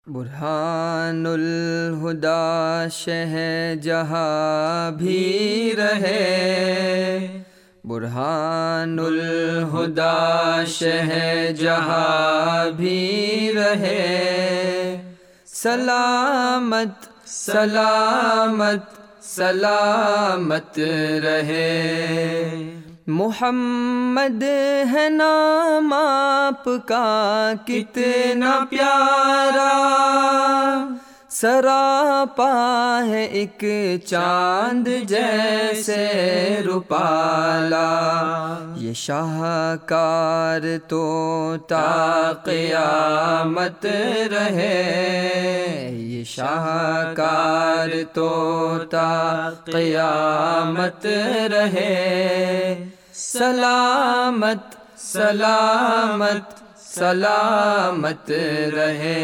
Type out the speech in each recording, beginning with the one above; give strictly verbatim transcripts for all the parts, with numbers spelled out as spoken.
برہان الہدیٰ شہ جہاں بھی رہے، برہان الہدیٰ شہ جہاں بھی رہے، سلامت سلامت سلامت رہے۔ محمد ہے نام آپ کا کتنا پیارا، سراپا ہے ایک چاند جیسے روپالا، یہ شاہکار تو تا قیامت رہے، یہ شاہکار تو تا قیامت رہے، سلامت سلامت سلامت رہے۔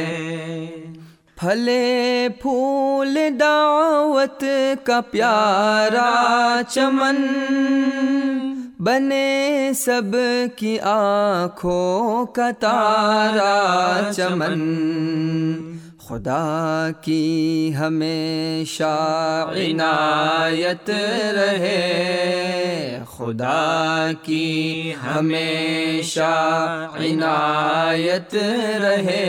پھلے پھول دعوت کا پیارا چمن، بنے سب کی آنکھوں کا تارا چمن، خدا کی ہمیشہ عنایت رہے، خدا کی ہمیشہ عنایت رہے،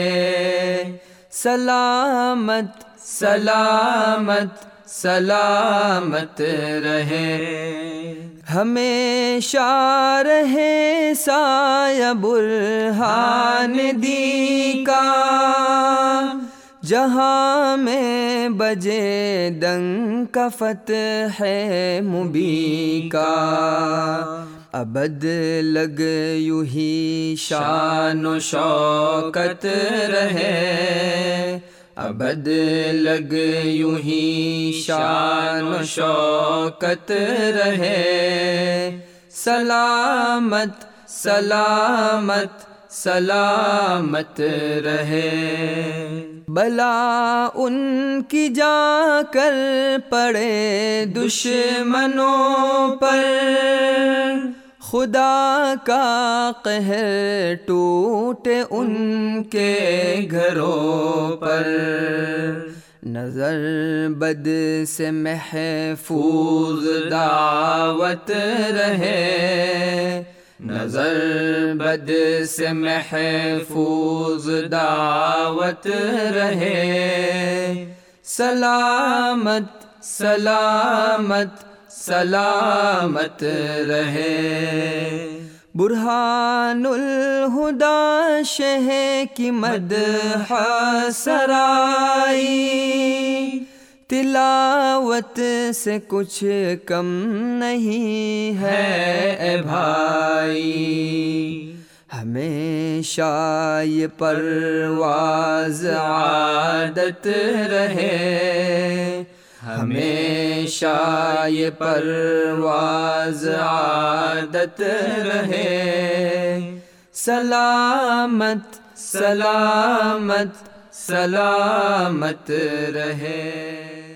سلامت سلامت سلامت رہے۔ ہمیشہ رہے سایہ برہان دی کا، جہاں میں بجے ڈنک فتح مبین کا، ابد لگ یوں ہی شان و شوکت رہے، ابد لگ یوں ہی شان و شوکت رہے، سلامت سلامت سلامت رہے۔ بلا ان کی جا کر پڑے دشمنوں پر، خدا کا قہر ٹوٹے ان کے گھروں پر، نظر بد سے محفوظ دعوت رہے، نظر بد سے محفوظ دعوت رہے، سلامت سلامت سلامت رہے۔ برہان الہدیٰ شہ کی مدح سرائی، تلاوت سے کچھ کم نہیں ہے اے بھائی، ہمیشہ یہ پرواز عادت رہے، ہمیشہ یہ پرواز عادت رہے، سلامت سلامت سلامت رہے۔